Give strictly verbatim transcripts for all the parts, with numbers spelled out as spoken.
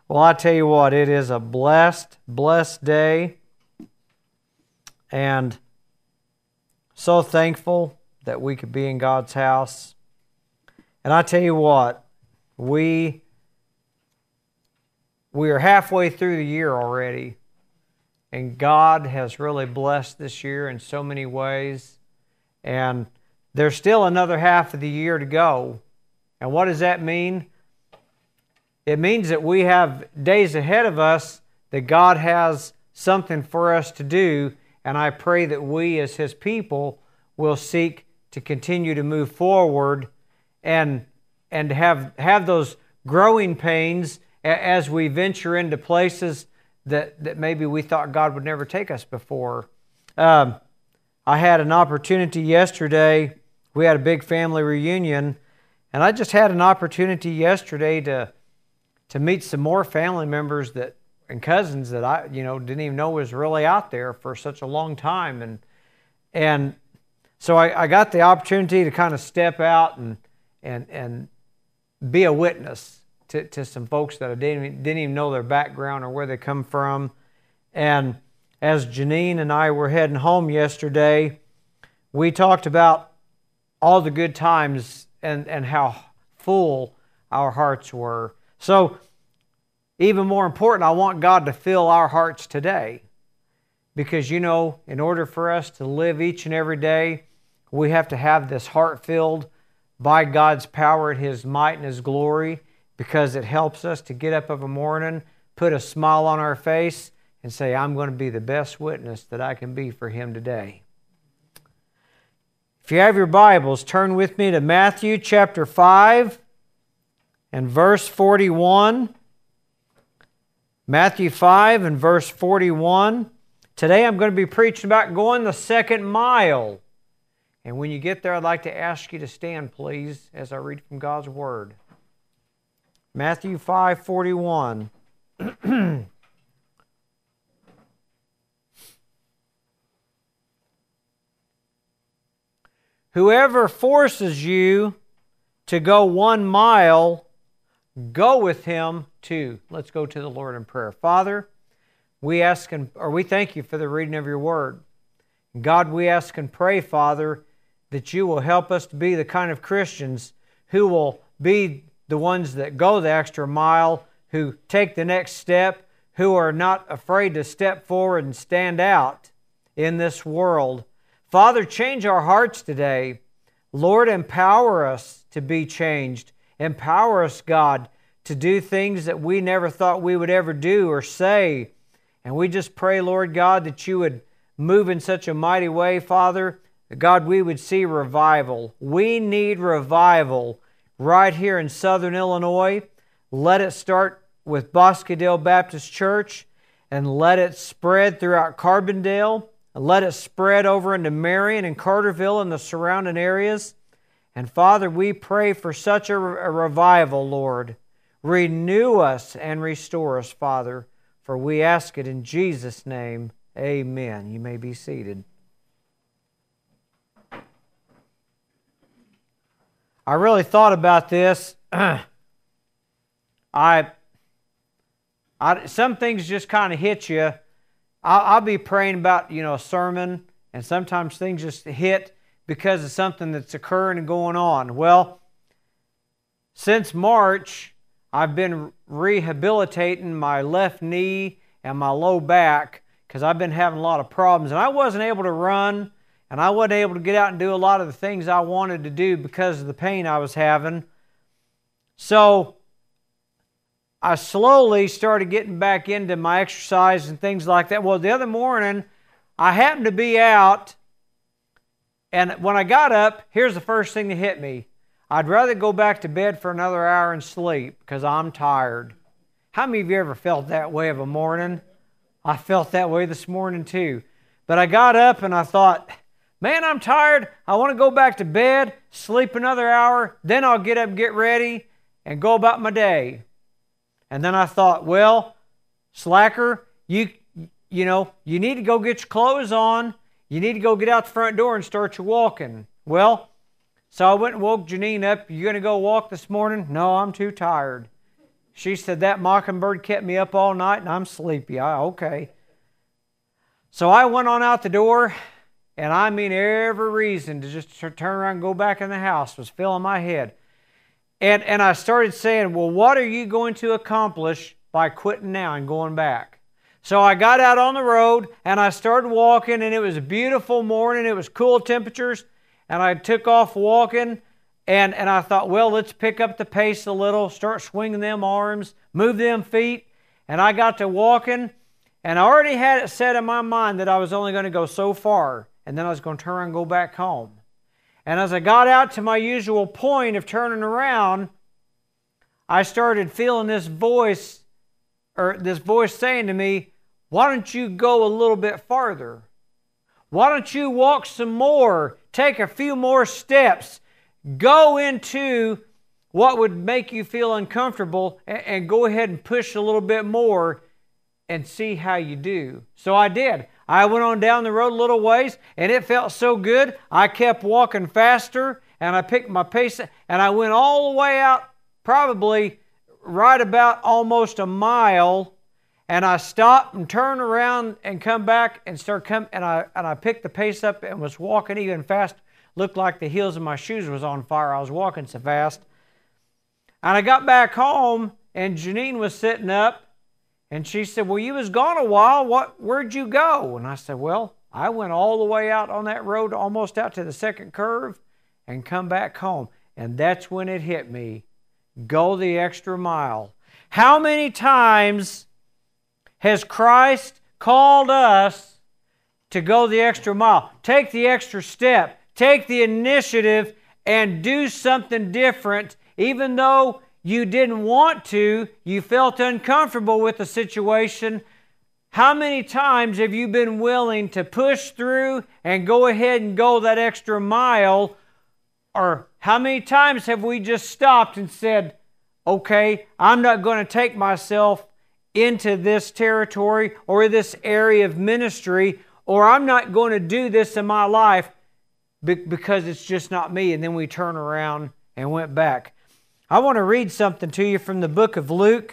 Well, I tell you what, it is a blessed, blessed day, and so thankful that we could be in God's house. And I tell you what, we we are halfway through the year already, and God has really blessed this year in so many ways, and there's still another half of the year to go. And what does that mean? It means that we have days ahead of us that God has something for us to do, and I pray that we as His people will seek to continue to move forward and and have have those growing pains as we venture into places that, that maybe we thought God would never take us before. Um, I had an opportunity yesterday. We had a big family reunion, and I just had an opportunity yesterday to to meet some more family members that and cousins that I, you know, didn't even know was really out there for such a long time. And and so I, I got the opportunity to kind of step out and and and be a witness to, to some folks that I didn't even, didn't even know their background or where they come from. And as Janine and I were heading home yesterday, we talked about all the good times and, and how full our hearts were. So, even more important, I want God to fill our hearts today. Because, you know, in order for us to live each and every day, we have to have this heart filled by God's power and His might and His glory, because it helps us to get up of a morning, put a smile on our face, and say, I'm going to be the best witness that I can be for Him today. If you have your Bibles, turn with me to Matthew chapter five. And verse forty-one, Matthew five and verse forty-one. Today I'm going to be preaching about going the second mile. And when you get there, I'd like to ask you to stand, please, as I read from God's Word. Matthew five forty-one. Whoever forces you to go one mile, go with him too. Let's go to the Lord in prayer. Father, we ask and or we thank you for the reading of your word. God, we ask and pray, Father, that you will help us to be the kind of Christians who will be the ones that go the extra mile, who take the next step, who are not afraid to step forward and stand out in this world. Father, change our hearts today. Lord, empower us to be changed. Empower us, God, to do things that we never thought we would ever do or say. And we just pray, Lord God, that you would move in such a mighty way, Father, that God, we would see revival. We need revival right here in Southern Illinois. Let it start with Bosquedale Baptist Church, and let it spread throughout Carbondale, and let it spread over into Marion and Carterville and the surrounding areas. And Father, we pray for such a, a revival, Lord. Renew us and restore us, Father, for we ask it in Jesus' name. Amen. You may be seated. I really thought about this. I, I, some things just kind of hit you. I'll, I'll be praying about, you know, a sermon, and sometimes things just hit because of something that's occurring and going on. Well, since March, I've been rehabilitating my left knee and my low back because I've been having a lot of problems. And I wasn't able to run, and I wasn't able to get out and do a lot of the things I wanted to do because of the pain I was having. So I slowly started getting back into my exercise and things like that. Well, the other morning, I happened to be out, and when I got up, here's the first thing that hit me. I'd rather go back to bed for another hour and sleep because I'm tired. How many of you ever felt that way of a morning? I felt that way this morning too. But I got up and I thought, man, I'm tired. I want to go back to bed, sleep another hour, then I'll get up, get ready, and go about my day. And then I thought, well, slacker, you you know, you need to go get your clothes on. You need to go get out the front door and start your walking. Well, so I went and woke Janine up. You going to go walk this morning? No, I'm too tired. She said, that mockingbird kept me up all night and I'm sleepy. I, okay. So I went on out the door, and I mean every reason to just turn around and go back in the house was filling my head. And, and I started saying, well, what are you going to accomplish by quitting now and going back? So I got out on the road, and I started walking, and it was a beautiful morning. It was cool temperatures, and I took off walking, and, and I thought, well, let's pick up the pace a little, start swinging them arms, move them feet. And I got to walking, and I already had it set in my mind that I was only going to go so far, and then I was going to turn around and go back home. And as I got out to my usual point of turning around, I started feeling this voice, or this voice saying to me, why don't you go a little bit farther? Why don't you walk some more, take a few more steps, go into what would make you feel uncomfortable, and, and go ahead and push a little bit more and see how you do. So I did. I went on down the road a little ways, and it felt so good. I kept walking faster, and I picked my pace, and I went all the way out, probably right about almost a mile, and I stopped and turned around and come back and start come, and I and I picked the pace up and was walking even fast. Looked like the heels of my shoes was on fire. I was walking so fast. And I got back home, and Janine was sitting up, and she said, well, you was gone a while. What? Where'd you go? And I said, well, I went all the way out on that road, almost out to the second curve, and come back home. And that's when it hit me. Go the extra mile. How many times has Christ called us to go the extra mile? Take the extra step. Take the initiative and do something different, even though you didn't want to, you felt uncomfortable with the situation. How many times have you been willing to push through and go ahead and go that extra mile? Or how many times have we just stopped and said, okay, I'm not going to take myself into this territory or this area of ministry, or I'm not going to do this in my life because it's just not me. And then we turn around and went back. I want to read something to you from the book of Luke,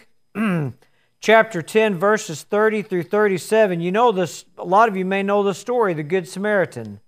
chapter ten, verses thirty through thirty-seven. You know this, a lot of you may know the story, the Good Samaritan.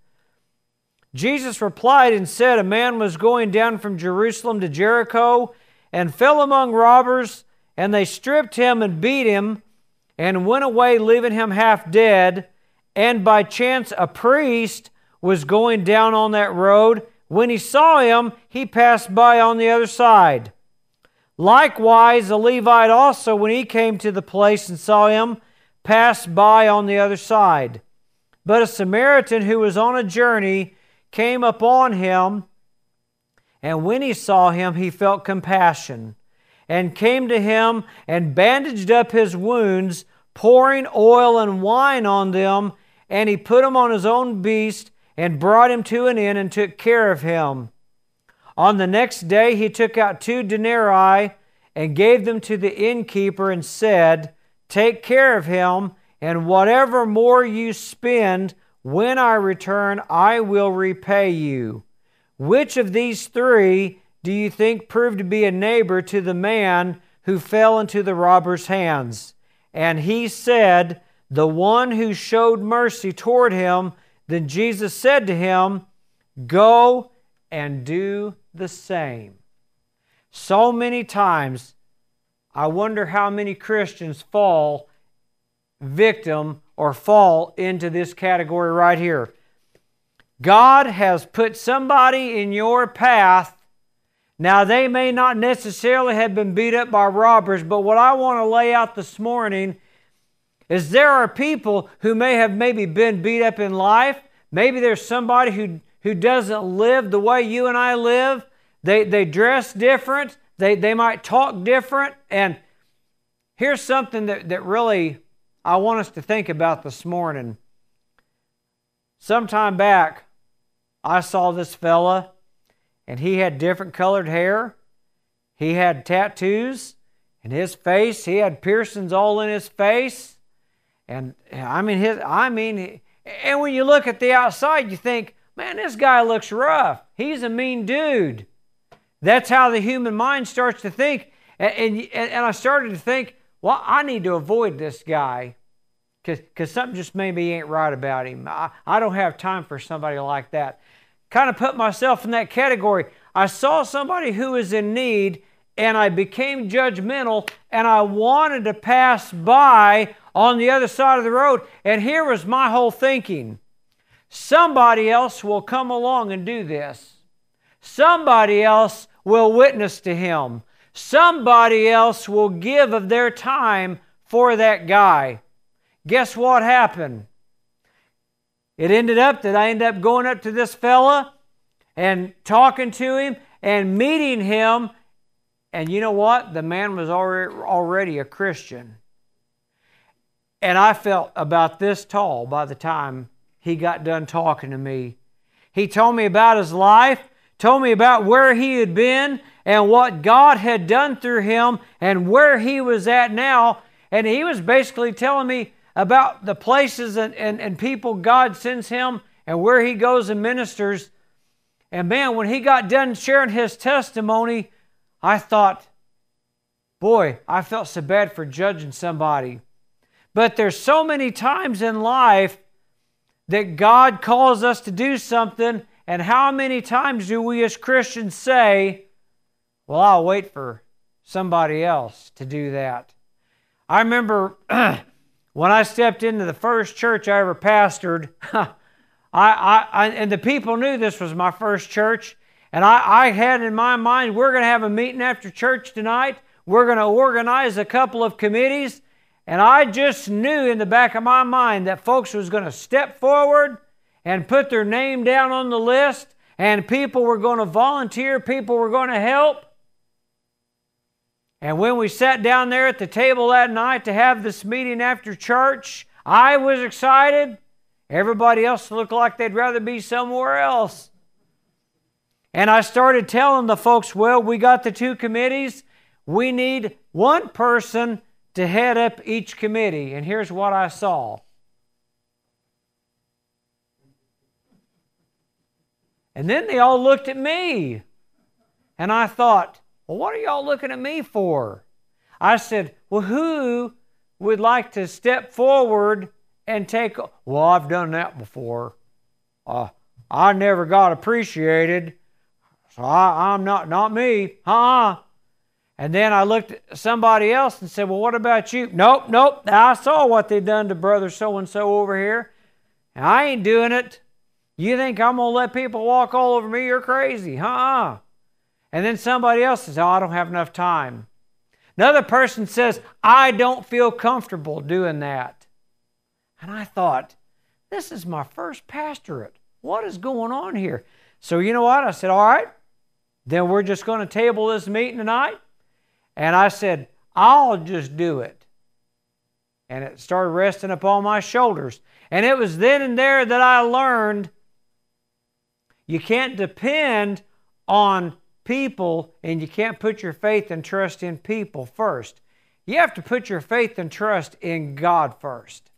Jesus replied and said, a man was going down from Jerusalem to Jericho and fell among robbers, and they stripped him and beat him and went away, leaving him half dead. And by chance a priest was going down on that road. When he saw him, he passed by on the other side. Likewise, a Levite also, when he came to the place and saw him, passed by on the other side. But a Samaritan who was on a journey came upon him, and when he saw him, he felt compassion, and came to him and bandaged up his wounds, pouring oil and wine on them, and he put him on his own beast, and brought him to an inn and took care of him. On the next day he took out two denarii and gave them to the innkeeper and said, take care of him, and whatever more you spend, when I return, I will repay you. Which of these three do you think proved to be a neighbor to the man who fell into the robber's hands? And he said, the one who showed mercy toward him. Then Jesus said to him, go and do the same. So many times, I wonder how many Christians fall victim or fall into this category right here. God has put somebody in your path. Now, they may not necessarily have been beat up by robbers, but what I want to lay out this morning is there are people who may have maybe been beat up in life. Maybe there's somebody who, who doesn't live the way you and I live. They, they dress different. They, they might talk different. And here's something that, that really I want us to think about this morning. Sometime back, I saw this fella, and he had different colored hair. He had tattoos in his face. He had piercings all in his face. And I mean, his, I mean, and when you look at the outside, you think, man, this guy looks rough. He's a mean dude. That's how the human mind starts to think. And, and, and I started to think, well, I need to avoid this guy because something just maybe ain't right about him. I, I don't have time for somebody like that. Kind of put myself in that category. I saw somebody who was in need, and I became judgmental, and I wanted to pass by on the other side of the road. And here was my whole thinking. Somebody else will come along and do this. Somebody else will witness to him. Somebody else will give of their time for that guy. Guess what happened? It ended up that I ended up going up to this fella and talking to him and meeting him. And you know what? The man was already, already a Christian. And I felt about this tall by the time he got done talking to me. He told me about his life, told me about where he had been and what God had done through him and where he was at now. And he was basically telling me about the places and, and, and people God sends him and where he goes and ministers. And man, when he got done sharing his testimony, I thought, boy, I felt so bad for judging somebody. But there's so many times in life that God calls us to do something, and how many times do we as Christians say, well, I'll wait for somebody else to do that. I remember when I stepped into the first church I ever pastored, I, I, I, and the people knew this was my first church, and I, I had in my mind, we're going to have a meeting after church tonight. We're going to organize a couple of committees, and I just knew in the back of my mind that folks was going to step forward and put their name down on the list, and people were going to volunteer, people were going to help. And when we sat down there at the table that night to have this meeting after church, I was excited. Everybody else looked like they'd rather be somewhere else. And I started telling the folks, well, we got the two committees. We need one person to head up each committee. And here's what I saw. And then they all looked at me. And I thought, well, what are y'all looking at me for? I said, well, who would like to step forward and take... Well, I've done that before. Uh, I never got appreciated. So I, I'm not, not me. Uh-uh. And then I looked at somebody else and said, well, what about you? Nope, nope. I saw what they done to brother so-and-so over here. And I ain't doing it. You think I'm going to let people walk all over me? You're crazy. Uh-uh. And then somebody else says, oh, I don't have enough time. Another person says, I don't feel comfortable doing that. And I thought, this is my first pastorate. What is going on here? So you know what? I said, all right, then we're just going to table this meeting tonight. And I said, I'll just do it. And it started resting upon my shoulders. And it was then and there that I learned you can't depend on people, and you can't put your faith and trust in people first. You have to put your faith and trust in God first.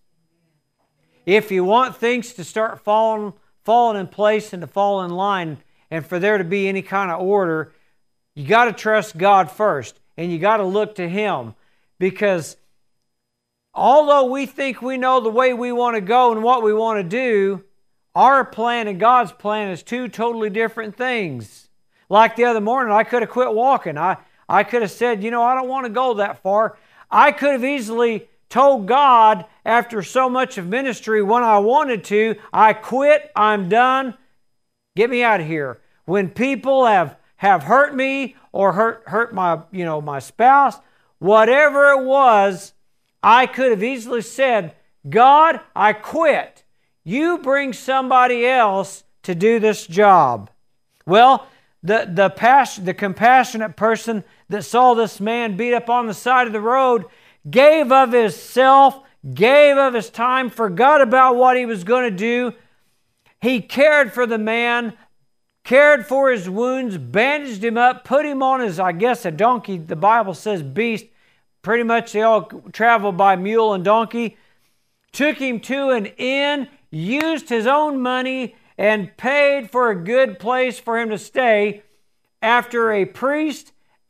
If you want things to start falling, falling in place and to fall in line, and for there to be any kind of order, you got to trust God first, and you got to look to Him. Because although we think we know the way we want to go and what we want to do, our plan and God's plan is two totally different things. Like the other morning, I could have quit walking. I, I could have said, you know, I don't want to go that far. I could have easily told God after so much of ministry when I wanted to, I quit, I'm done, get me out of here. When people have, have hurt me or hurt, hurt my, you know, my spouse, whatever it was, I could have easily said, God, I quit. You bring somebody else to do this job. Well, The, the, pas- the compassionate person that saw this man beat up on the side of the road gave of his self, gave of his time, forgot about what he was going to do. He cared for the man, cared for his wounds, bandaged him up, put him on his, I guess, a donkey. The Bible says beast. Pretty much they all travel by mule and donkey. Took him to an inn, used his own money, and paid for a good place for him to stay after a priest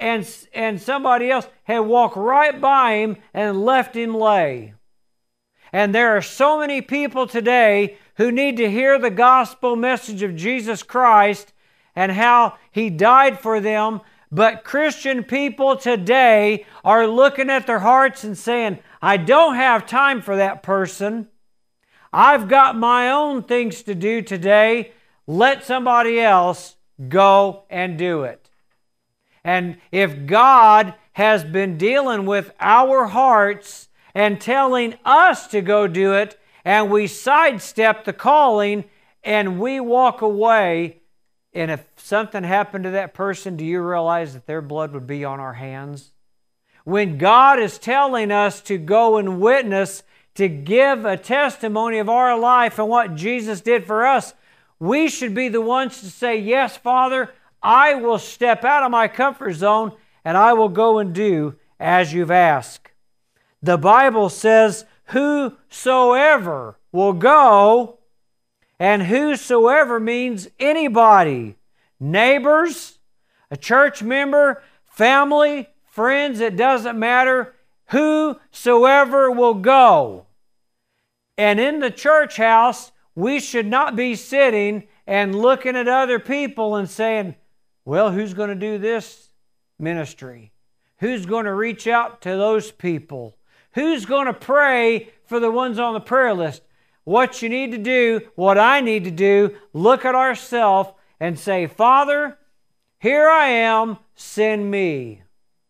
and, and somebody else had walked right by him and left him lay. And there are so many people today who need to hear the gospel message of Jesus Christ and how He died for them. But Christian people today are looking at their hearts and saying, I don't have time for that person. I've got my own things to do today. Let somebody else go and do it. And if God has been dealing with our hearts and telling us to go do it, and we sidestep the calling and we walk away, and if something happened to that person, do you realize that their blood would be on our hands? When God is telling us to go and witness, to give a testimony of our life and what Jesus did for us, we should be the ones to say, yes, Father, I will step out of my comfort zone and I will go and do as you've asked. The Bible says, whosoever will go, and whosoever means anybody, neighbors, a church member, family, friends, it doesn't matter. Whosoever will go. And in the church house, we should not be sitting and looking at other people and saying, well, who's going to do this ministry? Who's going to reach out to those people? Who's going to pray for the ones on the prayer list? What you need to do, what I need to do, look at ourselves and say, Father, here I am, send me.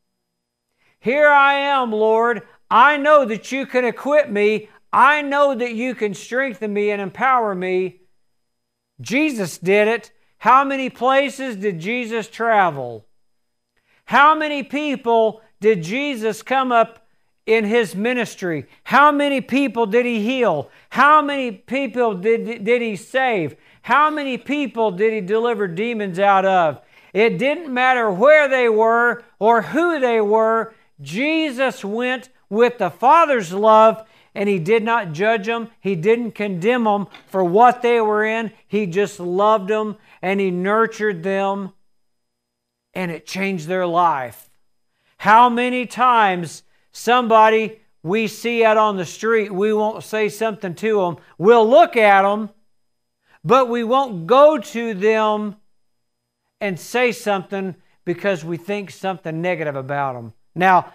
Here I am, Lord. I know that you can equip me. I know that you can strengthen me and empower me. Jesus did it. How many places did Jesus travel? How many people did Jesus come up in His ministry? How many people did He heal? How many people did, did He save? How many people did He deliver demons out of? It didn't matter where they were or who they were. Jesus went with the Father's love, and He did not judge them. He didn't condemn them for what they were in. He just loved them, and He nurtured them, and it changed their life. How many times somebody we see out on the street, we won't say something to them. We'll look at them, but we won't go to them and say something because we think something negative about them. Now,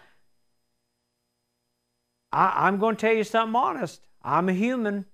I, I'm going to tell you something honest. I'm a human.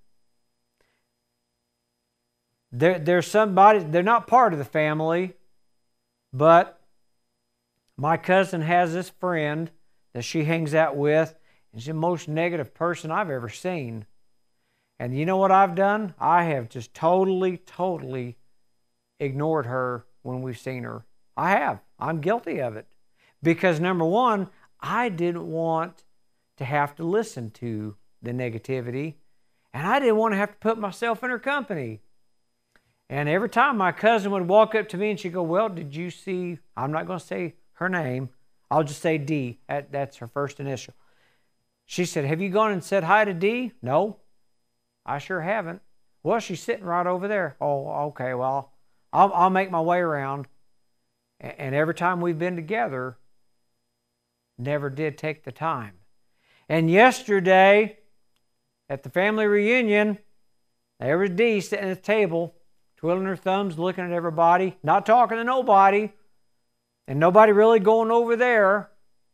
There, there's somebody, they're not part of the family, but my cousin has this friend that she hangs out with, and she's the most negative person I've ever seen. And you know what I've done? I have just totally, totally ignored her when we've seen her. I have. I'm guilty of it. Because number one, I didn't want to have to listen to the negativity, and I didn't want to have to put myself in her company. And every time my cousin would walk up to me and she'd go, well, did you see, I'm not going to say her name, I'll just say D. That's her first initial. She said, have you gone and said hi to D? No, I sure haven't. Well, she's sitting right over there. Oh, okay, well, I'll, I'll make my way around. And every time we've been together, never did take the time. And yesterday, at the family reunion, there was Dee sitting at the table, twiddling her thumbs, looking at everybody, not talking to nobody, and nobody really going over there.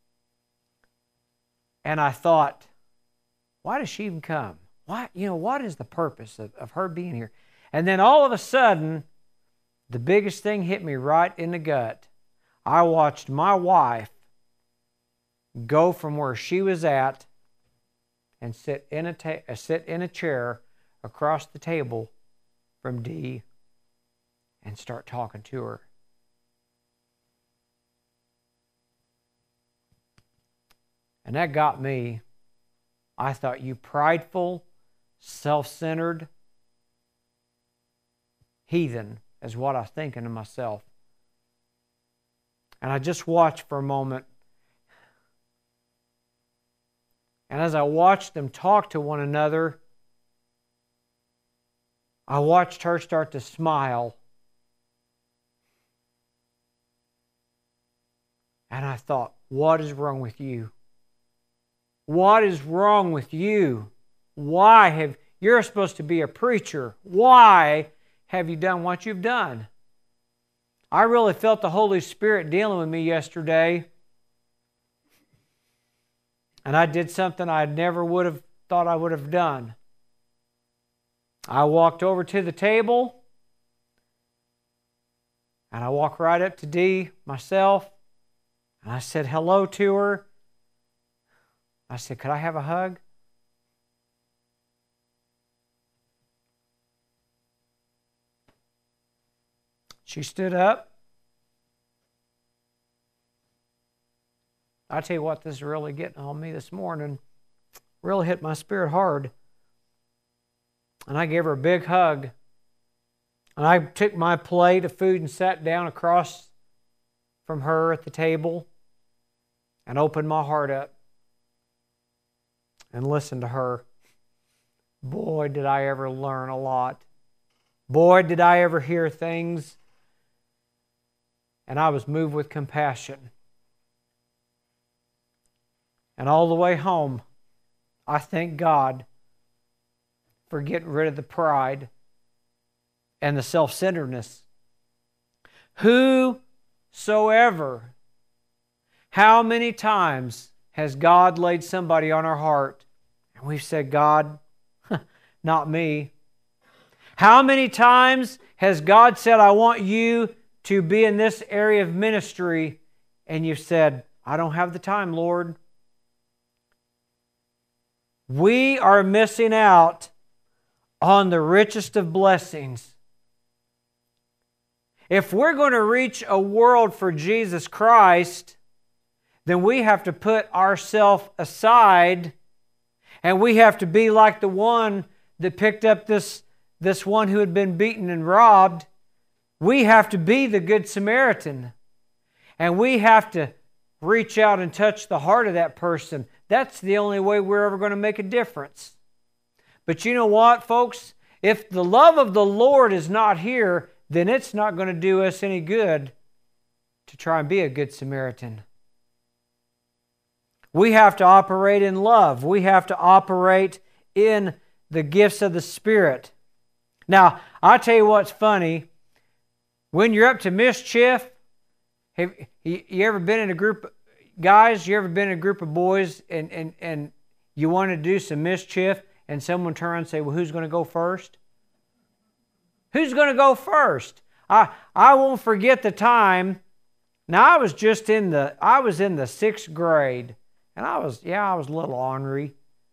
And I thought, why does she even come? Why, you know, what is the purpose of, of her being here? And then all of a sudden, the biggest thing hit me right in the gut. I watched my wife go from where she was at and sit in a ta- uh, sit in a chair across the table from Dee and start talking to her. And that got me. I thought, you prideful, self-centered heathen, is what I was thinking to myself. And I just watched for a moment. And as I watched them talk to one another, I watched her start to smile. And I thought, what is wrong with you? What is wrong with you? Why have, you're supposed to be a preacher. Why have you done what you've done? I really felt the Holy Spirit dealing with me yesterday. And I did something I never would have thought I would have done. I walked over to the table, and I walked right up to Dee myself, and I said hello to her. I said, could I have a hug? She stood up. I tell you what, this is really getting on me this morning. Really hit my spirit hard. And I gave her a big hug. And I took my plate of food and sat down across from her at the table and opened my heart up and listened to her. Boy, did I ever learn a lot. Boy, did I ever hear things. And I was moved with compassion. And all the way home, I thank God for getting rid of the pride and the self-centeredness. Whosoever, how many times has God laid somebody on our heart and we've said, God, not me. How many times has God said, I want you to be in this area of ministry, and you've said, I don't have the time, Lord. We are missing out on the richest of blessings. If we're going to reach a world for Jesus Christ, then we have to put ourselves aside, and we have to be like the one that picked up this, this one who had been beaten and robbed. We have to be the Good Samaritan, and we have to reach out and touch the heart of that person. That's the only way we're ever going to make a difference. But you know what, folks? If the love of the Lord is not here, then it's not going to do us any good to try and be a Good Samaritan. We have to operate in love. We have to operate in the gifts of the Spirit. Now, I'll tell you what's funny. When you're up to mischief, have you ever been in a group, guys, you ever been in a group of boys and, and, and you want to do some mischief and someone turn around and say, well, who's going to go first? Who's going to go first? I, I won't forget the time. Now, I was just in the, I was in the sixth grade. And I was, yeah, I was a little ornery.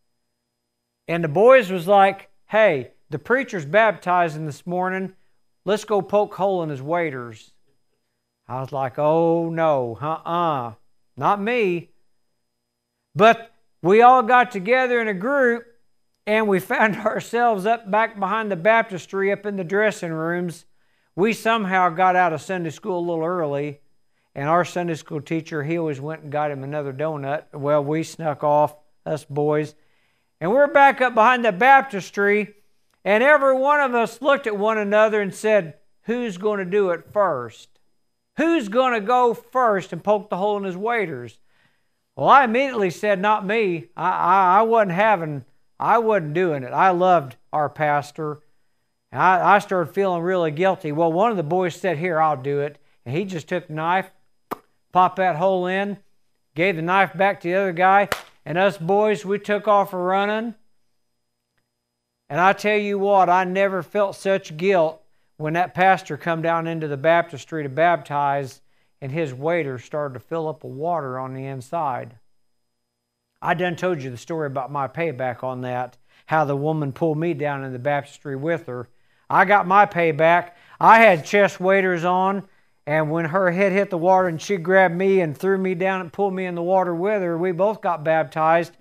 And the boys was like, hey, the preacher's baptizing this morning. Let's go poke hole in his waders. I was like, oh no, uh-uh, not me. But we all got together in a group and we found ourselves up back behind the baptistry up in the dressing rooms. We somehow got out of Sunday school a little early, and our Sunday school teacher, he always went and got him another donut. Well, we snuck off, us boys, and we're back up behind the baptistry. And every one of us looked at one another and said, who's going to do it first? Who's going to go first and poke the hole in his waders? Well, I immediately said, not me. I, I, I wasn't having, I wasn't doing it. I loved our pastor. And I, I started feeling really guilty. Well, one of the boys said, here, I'll do it. And he just took the knife, popped that hole in, gave the knife back to the other guy, and us boys, we took off a running. And I tell you what, I never felt such guilt when that pastor come down into the baptistry to baptize and his waiter started to fill up with water on the inside. I done told you the story about my payback on that, how the woman pulled me down in the baptistry with her. I got my payback. I had chest waders on, and when her head hit the water and she grabbed me and threw me down and pulled me in the water with her, we both got baptized.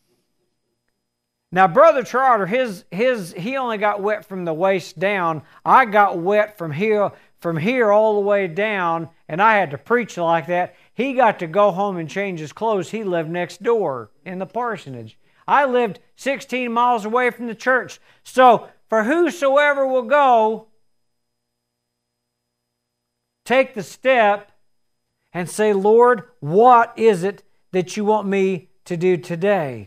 Now, Brother Trotter, his his he only got wet from the waist down. I got wet from here from here all the way down, and I had to preach like that. He got to go home and change his clothes. He lived next door in the parsonage. I lived sixteen miles away from the church. So, for whosoever will go, take the step and say, Lord, what is it that you want me to do today?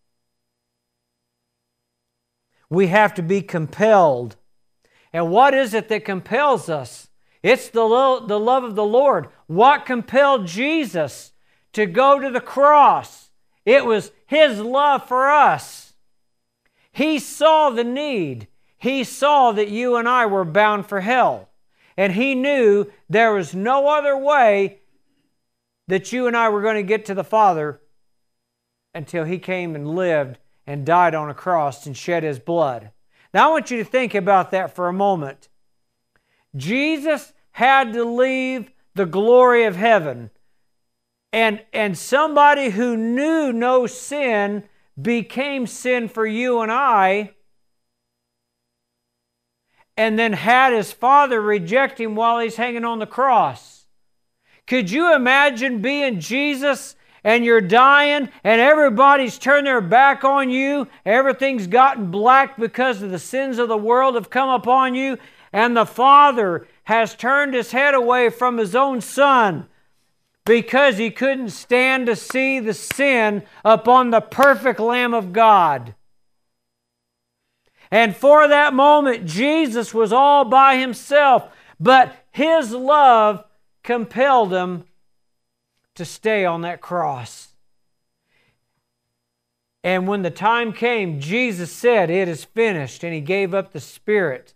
We have to be compelled. And what is it that compels us? It's the lo- the love of the Lord. What compelled Jesus to go to the cross? It was His love for us. He saw the need. He saw that you and I were bound for hell. And He knew there was no other way that you and I were going to get to the Father until He came and lived and died on a cross and shed His blood. Now I want you to think about that for a moment. Jesus had to leave the glory of heaven. And, and somebody who knew no sin became sin for you and I, and then had His Father reject Him while He's hanging on the cross. Could you imagine being Jesus and you're dying and everybody's turned their back on you, everything's gotten black because of the sins of the world have come upon you, and the Father has turned His head away from His own Son because He couldn't stand to see the sin upon the perfect Lamb of God. And for that moment, Jesus was all by Himself, but His love compelled Him to stay on that cross. And when the time came, Jesus said, "It is finished," and He gave up the Spirit.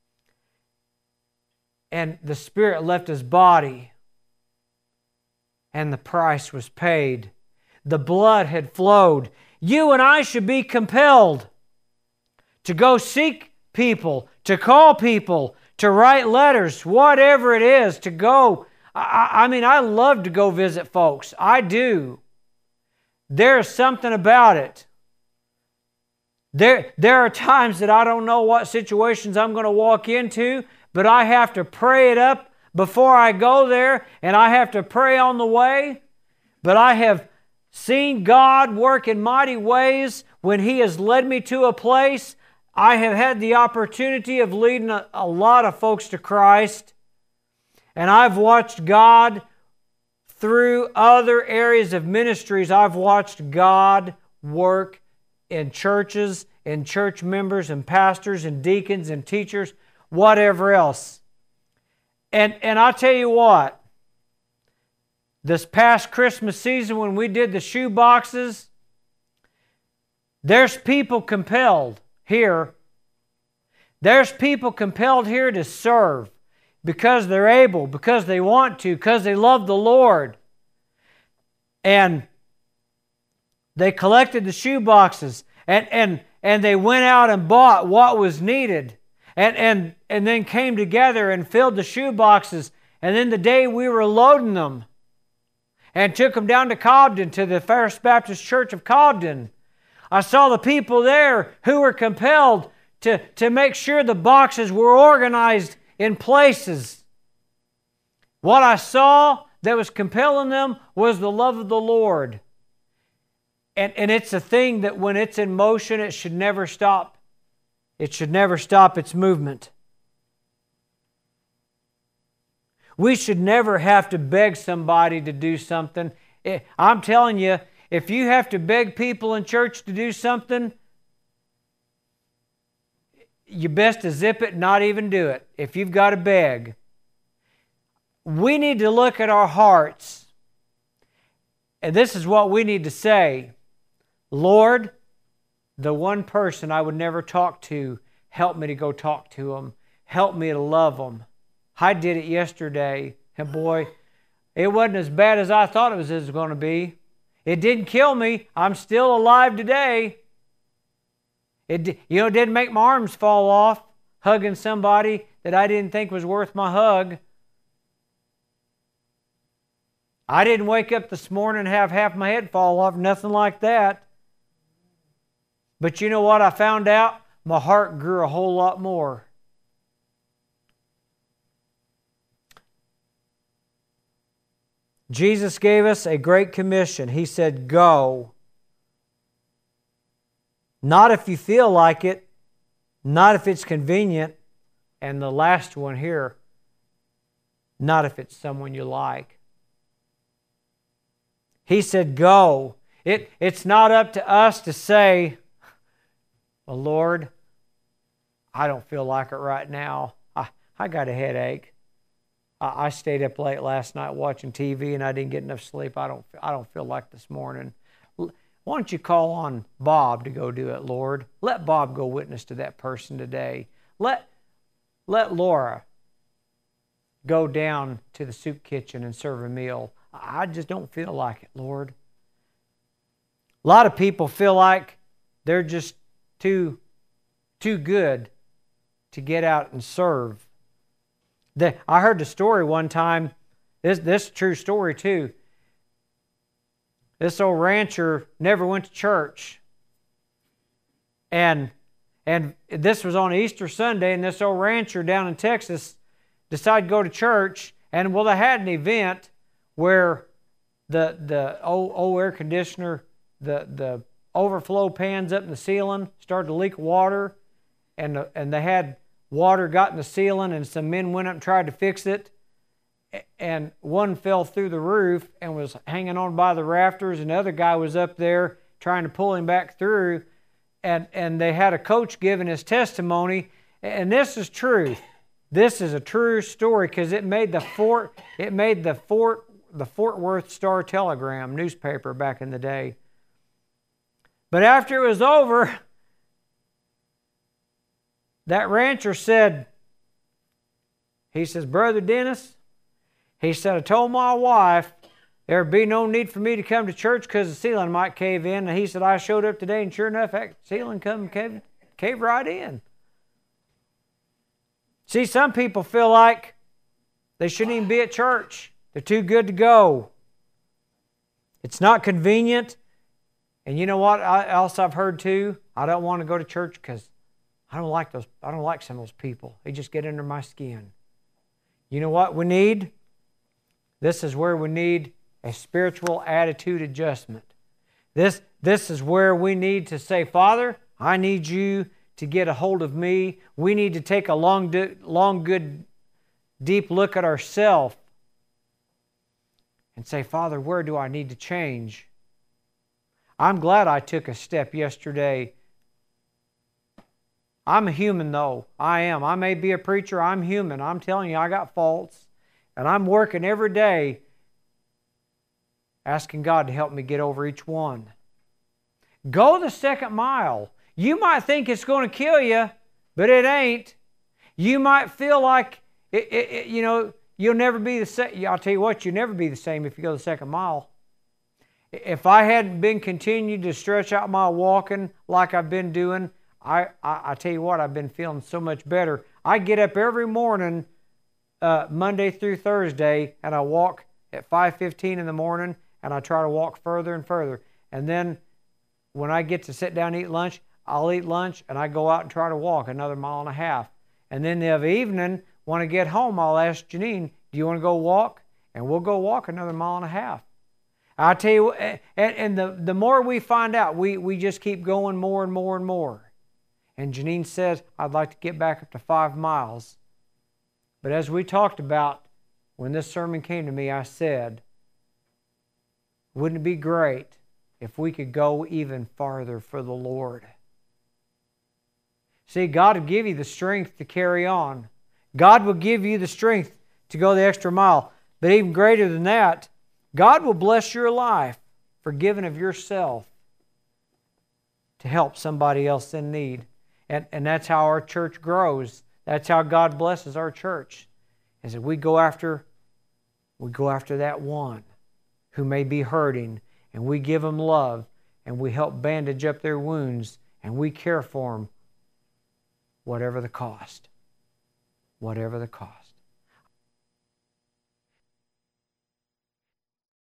And the Spirit left His body, and the price was paid. The blood had flowed. You and I should be compelled to go seek people, to call people, to write letters, whatever it is, to go. I, I mean, I love to go visit folks. I do. There's something about it. There, there are times that I don't know what situations I'm going to walk into, but I have to pray it up before I go there, and I have to pray on the way. But I have seen God work in mighty ways when He has led me to a place. I have had the opportunity of leading a, a lot of folks to Christ, and I've watched God through other areas of ministries. I've watched God work in churches, in church members, and pastors, and deacons, and teachers, whatever else. And, and I'll tell you what, this past Christmas season when we did the shoe boxes, there's people compelled here. There's people compelled here to serve because they're able, because they want to, because they love the Lord. And they collected the shoe boxes, and, and, and they went out and bought what was needed, and, and, and then came together and filled the shoe boxes. And then the day we were loading them and took them down to Cobden, to the First Baptist Church of Cobden, I saw the people there who were compelled to, to make sure the boxes were organized in places. What I saw that was compelling them was the love of the Lord. And, and it's a thing that when it's in motion, it should never stop. It should never stop its movement. We should never have to beg somebody to do something. I'm telling you, if you have to beg people in church to do something, you best to zip it and not even do it if you've got to beg. We need to look at our hearts, and this is what we need to say. Lord, the one person I would never talk to, help me to go talk to them. Help me to love them. I did it yesterday, and boy, it wasn't as bad as I thought it was, it was going to be. It didn't kill me. I'm still alive today. It, you know, it didn't make my arms fall off hugging somebody that I didn't think was worth my hug. I didn't wake up this morning and have half my head fall off, nothing like that. But you know what I found out? My heart grew a whole lot more. Jesus gave us a great commission. He said, go. Not if you feel like it, not if it's convenient, and the last one here, not if it's someone you like. He said, go. It, it's not up to us to say, well, Lord, I don't feel like it right now. I, I got a headache. I, I stayed up late last night watching T V and I didn't get enough sleep. I don't, I don't feel like this morning. Why don't you call on Bob to go do it, Lord? Let Bob go witness to that person today. Let, let Laura go down to the soup kitchen and serve a meal. I just don't feel like it, Lord. A lot of people feel like they're just too, too good to get out and serve. The, I heard the story one time. This, this is a true story too. This old rancher never went to church. And, and this was on Easter Sunday, and this old rancher down in Texas decided to go to church. And well, they had an event where the, the old, old air conditioner, the, the overflow pans up in the ceiling started to leak water. And, the, and they had water got in the ceiling, and some men went up and tried to fix it. And one fell through the roof and was hanging on by the rafters, and the other guy was up there trying to pull him back through. And, and they had a coach giving his testimony. And this is truth. This is a true story because it made the Fort it made the Fort the Fort Worth Star Telegram newspaper back in the day. But after it was over, that rancher said, he says, Brother Dennis, he said, I told my wife there'd be no need for me to come to church because the ceiling might cave in. And he said, I showed up today, and sure enough, that ceiling come cave, cave right in. See, some people feel like they shouldn't even be at church. They're too good to go. It's not convenient. And you know what else I've heard too? I don't want to go to church because I don't like those. I don't like some of those people. They just get under my skin. You know what we need? This is where we need a spiritual attitude adjustment. This, this is where we need to say, Father, I need you to get a hold of me. We need to take a long, long, good, deep look at ourselves and say, Father, where do I need to change? I'm glad I took a step yesterday. I'm a human, though. I am. I may be a preacher. I'm human. I'm telling you, I got faults. And I'm working every day asking God to help me get over each one. Go the second mile. You might think it's going to kill you, but it ain't. You might feel like, it, it, it, you know, you'll never be the same. I'll tell you what, you'll never be the same if you go the second mile. If I hadn't been continued to stretch out my walking like I've been doing, I, I, I tell you what, I've been feeling so much better. I get up every morning, uh, Monday through Thursday, and I walk at five fifteen in the morning, and I try to walk further and further. And then when I get to sit down and eat lunch, I'll eat lunch, and I go out and try to walk another mile and a half. And then the evening, when I get home, I'll ask Janine, do you want to go walk? And we'll go walk another mile and a half. I tell you, and, and the, the more we find out, we, we just keep going more and more and more. And Janine says, I'd like to get back up to five miles. But as we talked about, when this sermon came to me, I said, wouldn't it be great if we could go even farther for the Lord? See, God will give you the strength to carry on. God will give you the strength to go the extra mile. But even greater than that, God will bless your life for giving of yourself to help somebody else in need. And, and that's how our church grows. That's how God blesses our church. Is that we go after, we go after that one who may be hurting, and we give them love, and we help bandage up their wounds, and we care for them, whatever the cost. Whatever the cost.